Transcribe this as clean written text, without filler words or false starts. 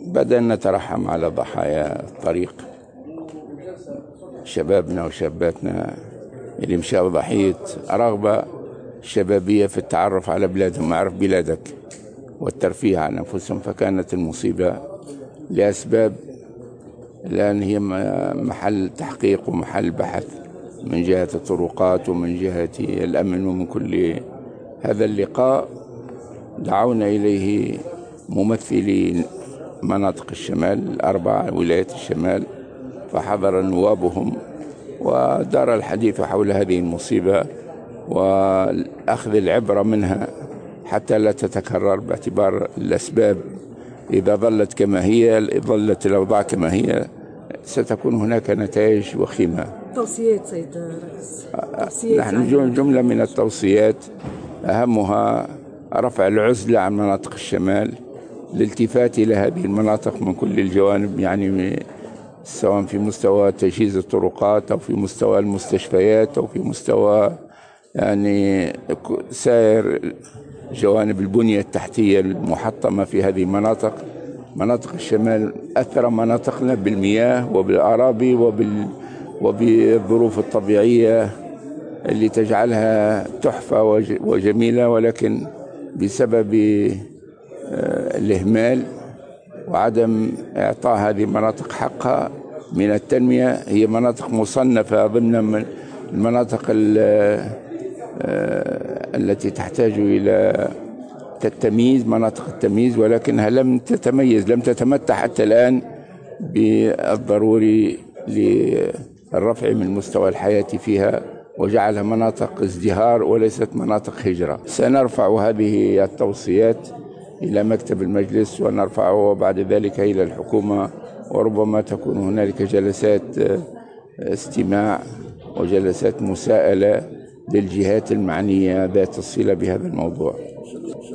بدأنا نترحم على ضحايا الطريق، شبابنا وشاباتنا اللي مشاوا ضحية رغبة شبابية في التعرف على بلادهم، معرف بلادك والترفيه عن أنفسهم. فكانت المصيبة لأسباب الآن هي محل تحقيق ومحل بحث من جهة الطرقات ومن جهة الأمن. ومن كل هذا اللقاء دعونا إليه ممثلي مناطق الشمال، 4 ولايات الشمال، فحضر نوابهم ودار الحديث حول هذه المصيبة وأخذ العبرة منها حتى لا تتكرر، باعتبار الأسباب إذا ظلت كما هي، ظلت الأوضاع كما هي، ستكون هناك نتائج وخيمة. توصيات سيد رئيس، نحن جملة من التوصيات أهمها رفع العزلة عن مناطق الشمال، الالتفات إلى هذه المناطق من كل الجوانب، يعني سواء في مستوى تجهيز الطرقات أو في مستوى المستشفيات أو في مستوى يعني سائر جوانب البنية التحتية المحطمة في هذه المناطق. مناطق الشمال أثر مناطقنا بالمياه وبالأراضي وبالظروف الطبيعية اللي تجعلها تحفة وجميلة، ولكن بسبب الإهمال وعدم إعطاء هذه المناطق حقها من التنمية، هي مناطق مصنفة ضمن المناطق التي تحتاج إلى التمييز، مناطق التمييز، ولكنها لم تتميز، لم تتمتع حتى الآن بالضروري للرفع من مستوى الحياة فيها، وجعلها مناطق ازدهار وليست مناطق هجرة. سنرفع هذه التوصيات إلى مكتب المجلس ونرفعه بعد ذلك إلى الحكومة، وربما تكون هنالك جلسات استماع وجلسات مساءلة للجهات المعنية ذات الصلة بهذا الموضوع.